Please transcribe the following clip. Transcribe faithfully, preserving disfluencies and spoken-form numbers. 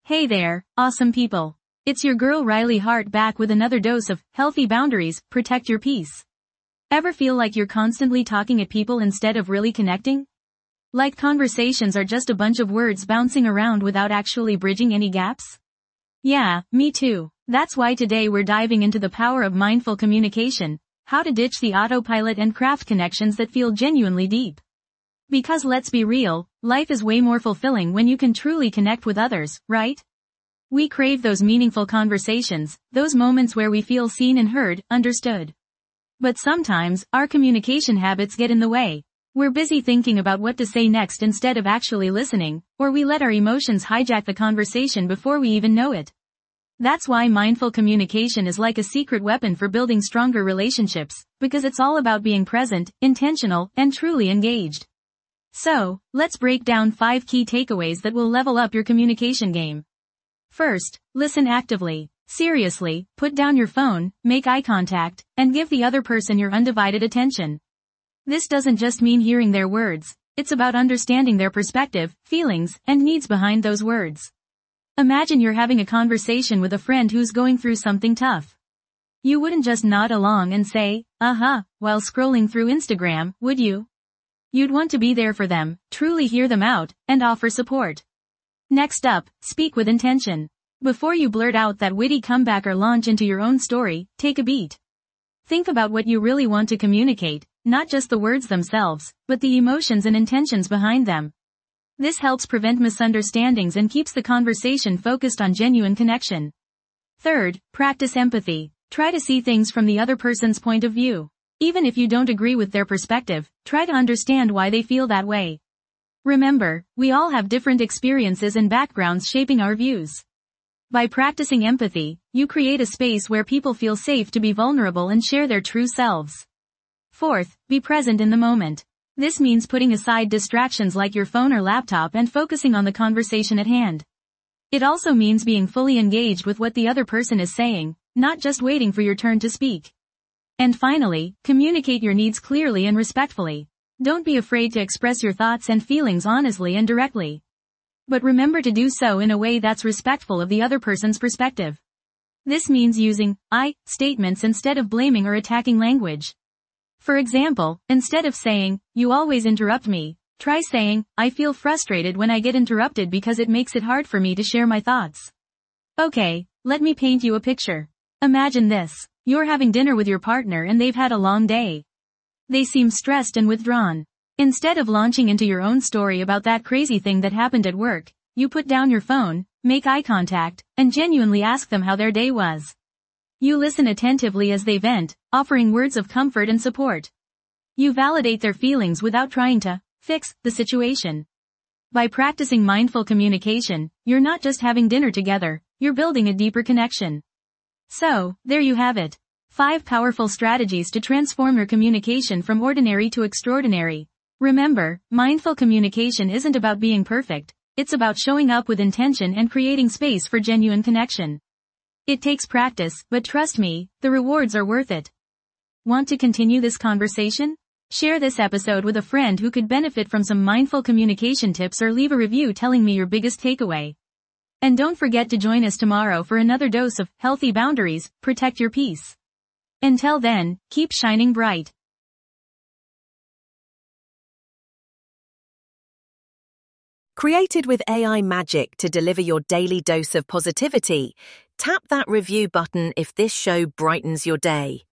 Hey there, awesome people. It's your girl Riley Hart back with another dose of healthy boundaries, protect your peace. Ever feel like you're constantly talking at people instead of really connecting? Like conversations are just a bunch of words bouncing around without actually bridging any gaps? Yeah, me too. That's why today we're diving into the power of mindful communication, how to ditch the autopilot and craft connections that feel genuinely deep. Because let's be real, life is way more fulfilling when you can truly connect with others, right? We crave those meaningful conversations, those moments where we feel seen and heard, understood. But sometimes, our communication habits get in the way. We're busy thinking about what to say next instead of actually listening, or we let our emotions hijack the conversation before we even know it. That's why mindful communication is like a secret weapon for building stronger relationships, because it's all about being present, intentional, and truly engaged. So, let's break down five key takeaways that will level up your communication game. First, listen actively. Seriously, put down your phone, make eye contact, and give the other person your undivided attention. This doesn't just mean hearing their words, it's about understanding their perspective, feelings, and needs behind those words. Imagine you're having a conversation with a friend who's going through something tough. You wouldn't just nod along and say, uh-huh, while scrolling through Instagram, would you? You'd want to be there for them, truly hear them out, and offer support. Next up, speak with intention. Before you blurt out that witty comeback or launch into your own story, take a beat. Think about what you really want to communicate, not just the words themselves, but the emotions and intentions behind them. This helps prevent misunderstandings and keeps the conversation focused on genuine connection. Third, practice empathy. Try to see things from the other person's point of view. Even if you don't agree with their perspective, try to understand why they feel that way. Remember, we all have different experiences and backgrounds shaping our views. By practicing empathy, you create a space where people feel safe to be vulnerable and share their true selves. Fourth, be present in the moment. This means putting aside distractions like your phone or laptop and focusing on the conversation at hand. It also means being fully engaged with what the other person is saying, not just waiting for your turn to speak. And finally, communicate your needs clearly and respectfully. Don't be afraid to express your thoughts and feelings honestly and directly. But remember to do so in a way that's respectful of the other person's perspective. This means using I statements instead of blaming or attacking language. For example, instead of saying, "You always interrupt me," try saying, "I feel frustrated when I get interrupted because it makes it hard for me to share my thoughts." Okay, let me paint you a picture. Imagine this. You're having dinner with your partner and they've had a long day. They seem stressed and withdrawn. Instead of launching into your own story about that crazy thing that happened at work, you put down your phone, make eye contact, and genuinely ask them how their day was. You listen attentively as they vent, offering words of comfort and support. You validate their feelings without trying to fix the situation. By practicing mindful communication, you're not just having dinner together, you're building a deeper connection. So, there you have it. Five powerful strategies to transform your communication from ordinary to extraordinary. Remember, mindful communication isn't about being perfect, it's about showing up with intention and creating space for genuine connection. It takes practice, but trust me, the rewards are worth it. Want to continue this conversation? Share this episode with a friend who could benefit from some mindful communication tips or leave a review telling me your biggest takeaway. And don't forget to join us tomorrow for another dose of healthy boundaries, protect your peace. Until then, keep shining bright. Created with A I magic to deliver your daily dose of positivity, tap that review button if this show brightens your day.